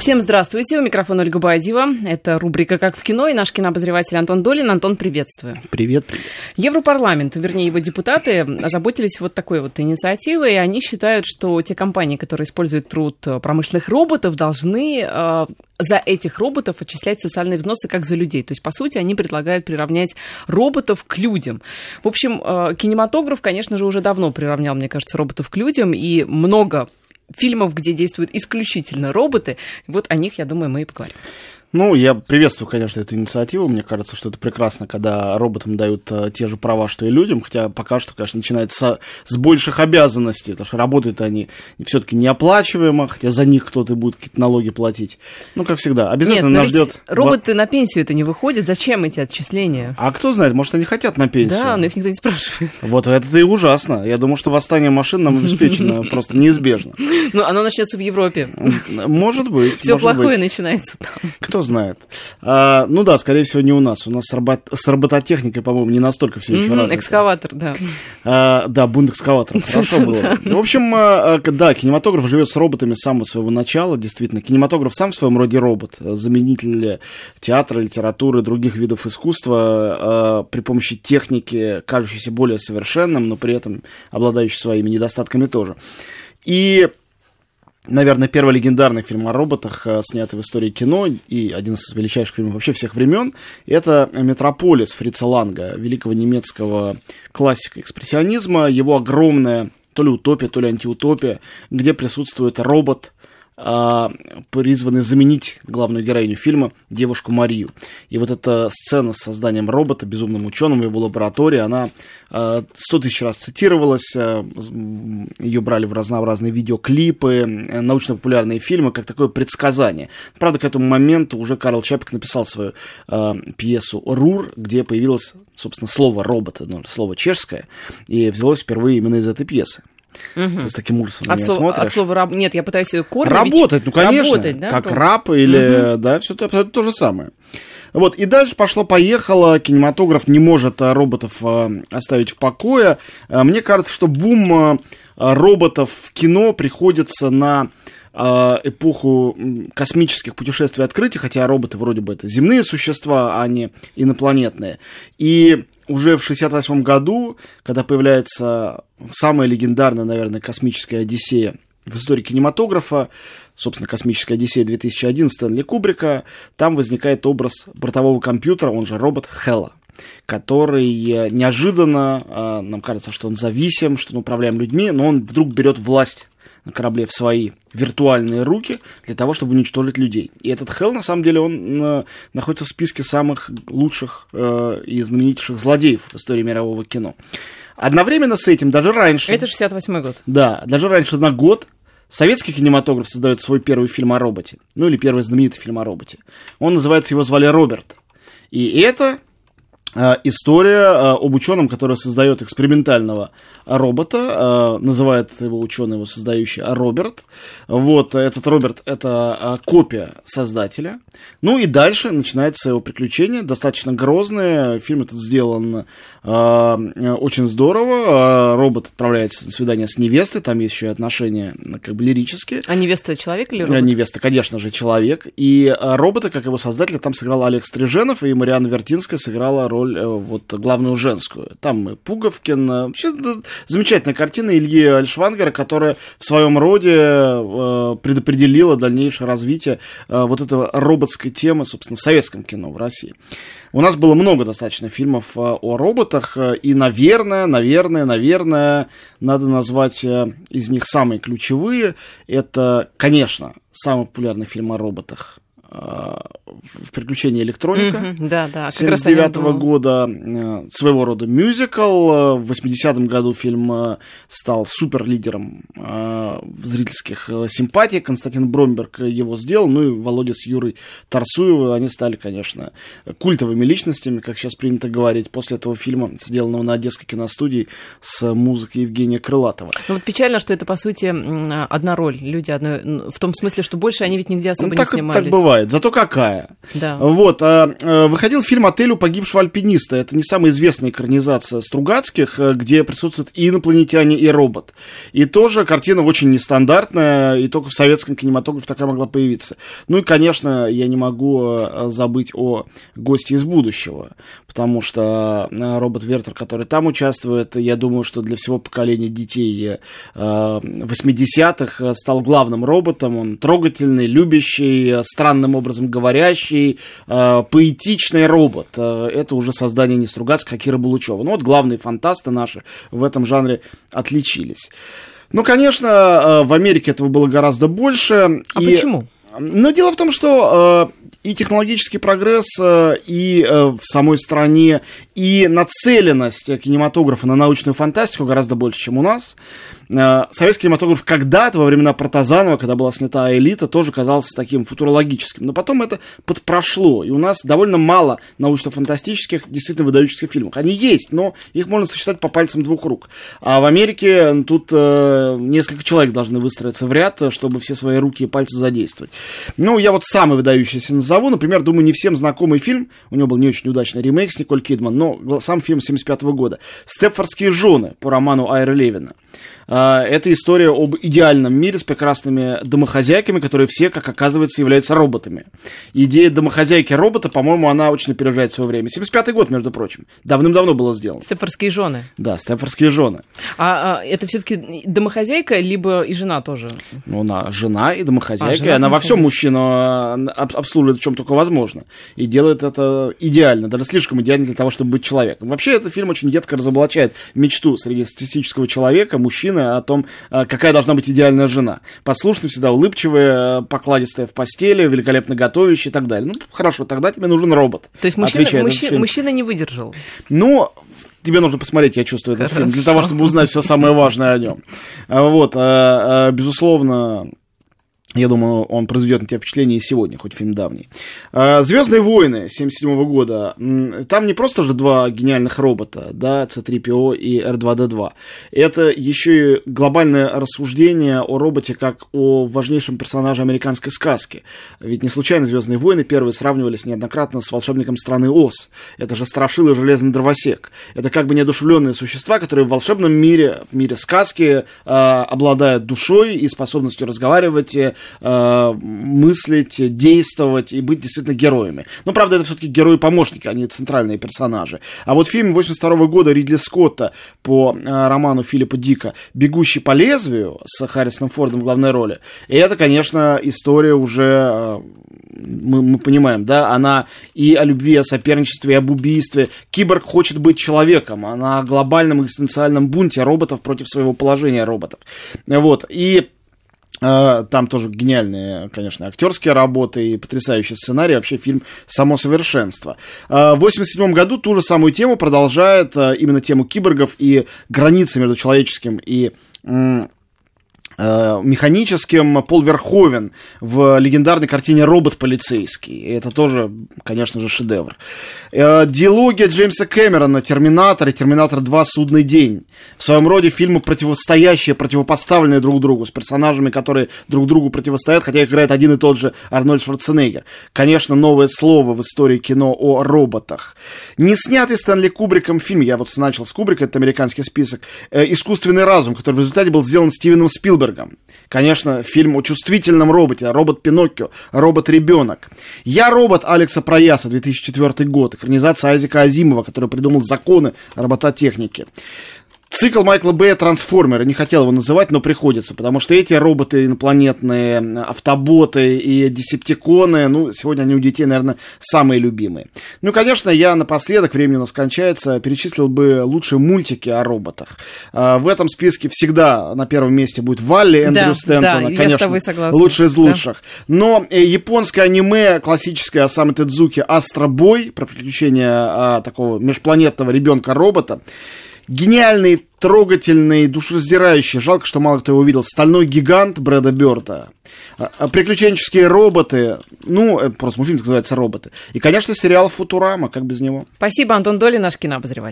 Всем здравствуйте, у микрофона Ольга Бадьева. Это рубрика «Как в кино» и наш кинообозреватель Антон Долин. Антон, приветствую. Привет, привет. Европарламент, вернее его депутаты, озаботились вот такой вот инициативой, и они считают, что те компании, которые используют труд промышленных роботов, должны за этих роботов отчислять социальные взносы как за людей. То есть, по сути, они предлагают приравнять роботов к людям. В общем, кинематограф, конечно же, уже давно приравнял, мне кажется, роботов к людям, и много фильмов, где действуют исключительно роботы. Вот о них, я думаю, мы и поговорим. Ну, я приветствую, конечно, эту инициативу. Мне кажется, что это прекрасно, когда роботам дают те же права, что и людям. Хотя пока что, конечно, начинается с больших обязанностей, потому что работают они все-таки неоплачиваемо, хотя за них кто-то будет какие-то налоги платить. Ну, как всегда, обязательно нас ждет. Роботы на пенсию это не выходят. Зачем эти отчисления? А кто знает, может, они хотят на пенсию. Да, но их никто не спрашивает. Вот это и ужасно. Я думаю, что восстание машин нам обеспечено просто неизбежно. Ну, оно начнется в Европе. Может быть. Все плохое начинается там. Кто знает. Ну да, скорее всего, не у нас. У нас с робототехникой, по-моему, не настолько все еще развито. Экскаватор, да. Да, бунд-экскаватор. Хорошо было. В общем, да, кинематограф живет с роботами с самого своего начала, действительно. Кинематограф сам в своем роде робот. Заменитель театра, литературы, других видов искусства при помощи техники, кажущейся более совершенным, но при этом обладающей своими недостатками тоже. И наверное, первый легендарный фильм о роботах, снятый в истории кино, и один из величайших фильмов вообще всех времен, это «Метрополис» Фрица Ланга, великого немецкого классика экспрессионизма. Его огромная то ли утопия, то ли антиутопия, где присутствует робот, призванный заменить главную героиню фильма, девушку Марию. И вот эта сцена с созданием робота, безумным ученым в его лаборатории, она 100 тысяч раз цитировалась, ее брали в разнообразные видеоклипы, научно-популярные фильмы, как такое предсказание. Правда, к этому моменту уже Карл Чапек написал свою пьесу «Рур», где появилось, собственно, слово «робот», слово чешское, и взялось впервые именно из этой пьесы. Ты с таким ужасом на меня смотришь. От слова нет, я пытаюсь корни. Работать, ну конечно, работать, да? Как раб или, да, все это абсолютно то же самое. Вот, и дальше пошло-поехало, кинематограф не может роботов оставить в покое. Мне кажется, что бум роботов в кино приходится на эпоху космических путешествий и открытий, хотя роботы вроде бы это земные существа, а не инопланетные. И уже в 1968 году, когда появляется самая легендарная, наверное, космическая Одиссея в истории кинематографа, собственно, «Космическая Одиссея» 2001 Стэнли Кубрика, там возникает образ бортового компьютера, он же робот Хела, который неожиданно, нам кажется, что он зависим, что он управляем людьми, но он вдруг берет власть на корабле в свои виртуальные руки для того, чтобы уничтожить людей. И этот Хелл, на самом деле, он находится в списке самых лучших и знаменитейших злодеев в истории мирового кино. Одновременно с этим, даже раньше... Это 68-й год. Да, даже раньше на год советский кинематограф создает свой первый фильм о роботе. Ну, или первый знаменитый фильм о роботе. Он называется, его звали Роберт. И это история об ученом, который создает экспериментального робота, называет его ученый, его создающий, Роберт. Вот, этот Роберт — это копия создателя. Ну и дальше начинается его приключение, достаточно грозное. Фильм этот сделан очень здорово. Робот отправляется на свидание с невестой, там есть еще и отношения как бы лирические. А невеста человек или робот? Невеста, конечно же, человек. И робота, как его создателя, там сыграл Олег Стриженов, и Марианна Вертинская сыграла роль вот главную женскую. Там и Пуговкин. Вообще замечательная картина Ильи Альшвангера, которая в своем роде предопределила дальнейшее развитие вот этой роботской темы, собственно, в советском кино в России. У нас было много достаточно фильмов о роботах, и, наверное, надо назвать из них самые ключевые. Это, конечно, самый популярный фильм о роботах в «Приключении электроника» 1979 года, своего рода мюзикл. В 80-м году фильм стал суперлидером зрительских симпатий. Константин Бромберг его сделал, ну и Володя с Юрой Тарсуевой, они стали, конечно, культовыми личностями, как сейчас принято говорить, после этого фильма, сделанного на Одесской киностудии с музыкой Евгения Крылатова. Ну, вот печально, что это, по сути, одна роль. Люди в том смысле, что больше они ведь нигде особо не снимались. Так бывает. бывает, зато какая. Да. Вот, выходил фильм «Отель у погибшего альпиниста». Это не самая известная экранизация Стругацких, где присутствуют и инопланетяне, и робот. И тоже картина очень нестандартная, и только в советском кинематографе такая могла появиться. Ну и, конечно, я не могу забыть о «Госте из будущего», потому что робот Вертер, который там участвует, я думаю, что для всего поколения детей 80-х стал главным роботом. Он трогательный, любящий, странным образом говорящий, поэтичный робот. Это уже создание не Стругацких, а Киры Булычева. Ну вот главные фантасты наши в этом жанре отличились. Ну, конечно, в Америке этого было гораздо больше. А почему? Но дело в том, что и технологический прогресс, и в самой стране, и нацеленность кинематографа на научную фантастику гораздо больше, чем у нас. Советский кинематограф когда-то, во времена Протазанова, когда была снята «Элита», тоже казался таким футурологическим. Но потом это подпрошло, и у нас довольно мало научно-фантастических, действительно выдающихся фильмов. Они есть, но их можно сосчитать по пальцам двух рук. А в Америке тут несколько человек должны выстроиться в ряд, чтобы все свои руки и пальцы задействовать. Ну, я вот самый выдающийся назову. Например, думаю, не всем знакомый фильм, у него был не очень удачный ремейк с Николь Кидман, но сам фильм 1975 года. «Степфордские жены» по роману Айра Левина. Это история об идеальном мире с прекрасными домохозяйками, которые все, как оказывается, являются роботами. Идея домохозяйки-робота, по-моему, она очень опережает свое время. 75-й год, между прочим. Давным-давно было сделано. «Степфордские жены». Да, «Степфордские жены». А это все-таки домохозяйка, либо и жена тоже? Ну, она жена и домохозяйка, она во всем мужчину обслуживает, в чем только возможно. И делает это идеально, даже слишком идеально для того, чтобы быть человеком. Вообще, этот фильм очень едко разоблачает мечту среднестатистического человека, мужчины, о том, какая должна быть идеальная жена. Послушная, всегда улыбчивая, покладистая в постели, великолепно готовящая и так далее. Ну, хорошо, тогда тебе нужен робот. То есть мужчина не выдержал? Ну, тебе нужно посмотреть, я чувствую, этот фильм, для того, чтобы узнать все самое важное о нем. Вот, безусловно, я думаю, он произведет на тебя впечатление и сегодня, хоть фильм давний. «Звездные войны» 1977 года. Там не просто же два гениальных робота, да, C-3PO и R2-D2. Это еще и глобальное рассуждение о роботе как о важнейшем персонаже американской сказки. Ведь не случайно «Звездные войны» первые сравнивались неоднократно с волшебником страны Оз. Это же Страшила и Железный Дровосек. Это как бы неодушевленные существа, которые в волшебном мире, в мире сказки, обладают душой и способностью разговаривать, мыслить, действовать и быть действительно героями. Но, правда, это все-таки герои-помощники, а не центральные персонажи. А вот фильм 1982 года Ридли Скотта по роману Филиппа Дика «Бегущий по лезвию» с Харрисоном Фордом в главной роли, и это, конечно, история уже, мы понимаем, да, она и о любви, о соперничестве, и об убийстве. Киборг хочет быть человеком, она о глобальном экзистенциальном бунте роботов против своего положения роботов. Вот, и там тоже гениальные, конечно, актерские работы и потрясающий сценарий. Вообще фильм «Само совершенство». В 1987 году ту же самую тему продолжает именно тему киборгов и границы между человеческим и механическим Пол Верховен в легендарной картине «Робот полицейский». И это тоже, конечно же, шедевр. Диалогия Джеймса Кэмерона «Терминатор» и «Терминатор 2. Судный день». В своем роде фильмы противостоящие, противопоставленные друг другу, с персонажами, которые друг другу противостоят, хотя их играет один и тот же Арнольд Шварценеггер. Конечно, новое слово в истории кино о роботах. Не снятый Стэнли Кубриком фильм, я вот начал с Кубрика, это американский список, «Искусственный разум», который в результате был сделан Стивеном Спилбергом. Конечно, фильм о чувствительном роботе, робот Пиноккио, робот-ребенок. «Я робот» Алекса Прояса, 2004 год, экранизация Айзека Азимова, который придумал законы робототехники. Цикл Майкла Бэя «Трансформеры», не хотел его называть, но приходится, потому что эти роботы инопланетные, автоботы и десептиконы, ну, сегодня они у детей, наверное, самые любимые. Ну, конечно, я напоследок, времени у нас кончается, перечислил бы лучшие мультики о роботах. В этом списке всегда на первом месте будет Валли Эндрю Стэнтона, да, конечно, лучший из лучших. Да. Но японское аниме классическое Осамы Тедзуки «Астро Бой», про приключения такого межпланетного ребенка-робота, гениальный, трогательный, душераздирающий, жалко, что мало кто его видел, «Стальной гигант» Брэда Бёрда, приключенческие роботы, ну, просто мультфильм называется «Роботы», и, конечно, сериал «Футурама», как без него. Спасибо, Антон Долин, наш кинообозреватель.